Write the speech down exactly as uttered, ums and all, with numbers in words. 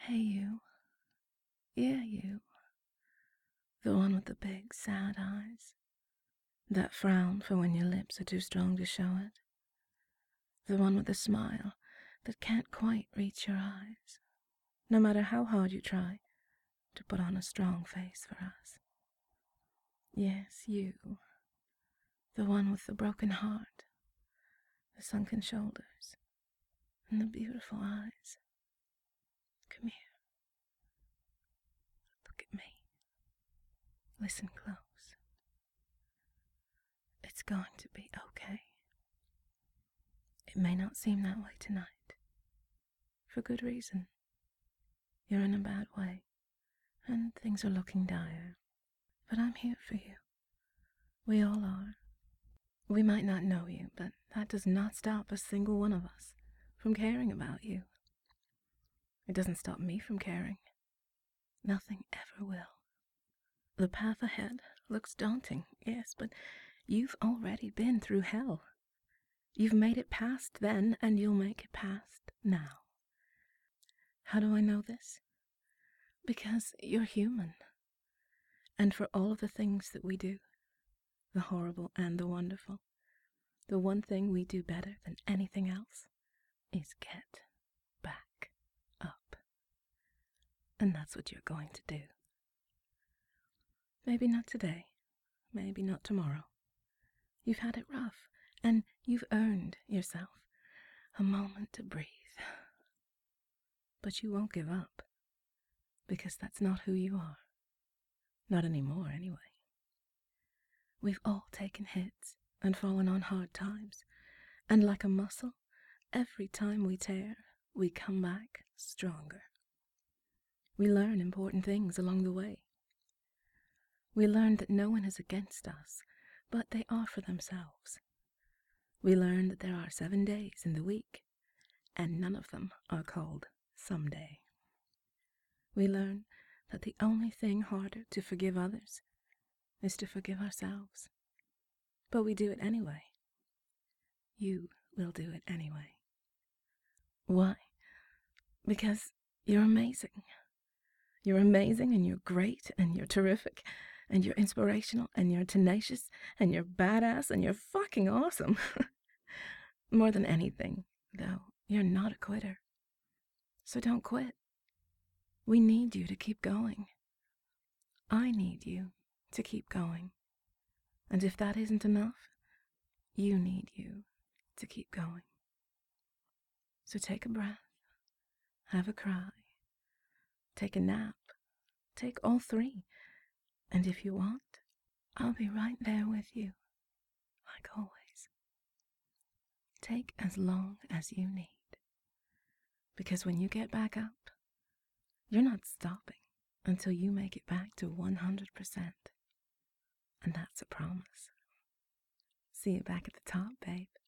Hey, you. Yeah, you. The one with the big, sad eyes. That frown for when your lips are too strong to show it. The one with the smile that can't quite reach your eyes, no matter how hard you try to put on a strong face for us. Yes, you. The one with the broken heart, the sunken shoulders, and the beautiful eyes. Come here. Look at me. Listen close. It's going to be okay. It may not seem that way tonight. For good reason. You're in a bad way, and things are looking dire. But I'm here for you. We all are. We might not know you, but that does not stop a single one of us from caring about you. It doesn't stop me from caring. Nothing ever will. The path ahead looks daunting, yes, but you've already been through hell. You've made it past then, and you'll make it past now. How do I know this? Because you're human. And for all of the things that we do, the horrible and the wonderful, the one thing we do better than anything else is get back up. And that's what you're going to do. Maybe not today, maybe not tomorrow. You've had it rough, and you've earned yourself a moment to breathe. But you won't give up, because that's not who you are. Not anymore, anyway. We've all taken hits and fallen on hard times, and like a muscle, every time we tear, we come back stronger. We learn important things along the way. We learn that no one is against us, but they are for themselves. We learn that there are seven days in the week, and none of them are called someday. We learn that the only thing harder to forgive others is to forgive ourselves. But we do it anyway. You will do it anyway. Why? Because you're amazing. You're amazing, and you're great, and you're terrific, and you're inspirational, and you're tenacious, and you're badass, and you're fucking awesome. More than anything, though, you're not a quitter. So don't quit. We need you to keep going. I need you to keep going. And if that isn't enough, you need you to keep going. So take a breath, have a cry, take a nap, take all three, and if you want, I'll be right there with you, like always. Take as long as you need, because when you get back up, you're not stopping until you make it back to one hundred percent. And that's a promise. See you back at the top, babe.